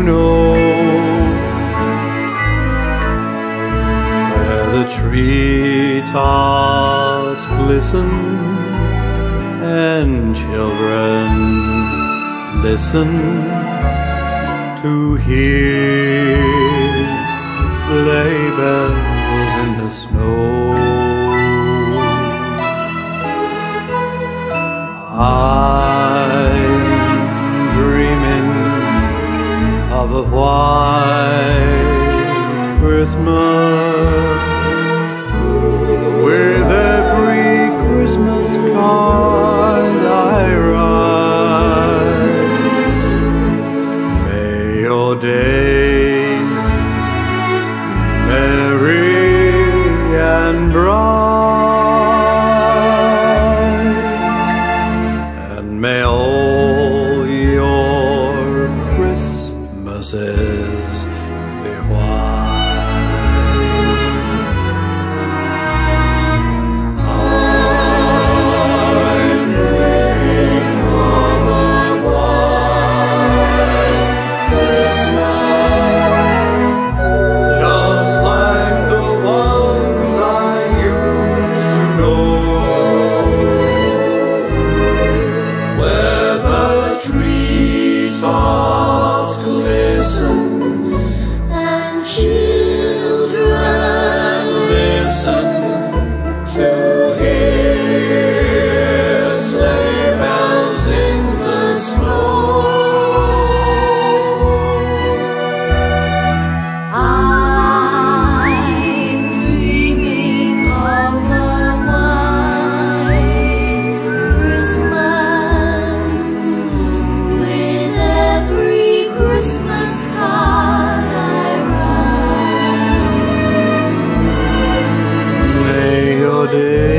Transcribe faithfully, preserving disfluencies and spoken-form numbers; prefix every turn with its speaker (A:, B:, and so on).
A: know, where the treetops glisten and children listen to hear sleigh bells in the snow. I'm dreaming of a white Christmas, with every Christmas card I write. May your days be merry and bright, and may all your Christmases be white. I'm dreaming of a white Christmas, just like the ones I used to know, where the treetops glisten
B: and children
A: listen to hear sleigh bells in the snow.
B: I'm dreaming of a white Christmas, with every Christmas card I write.
A: May your day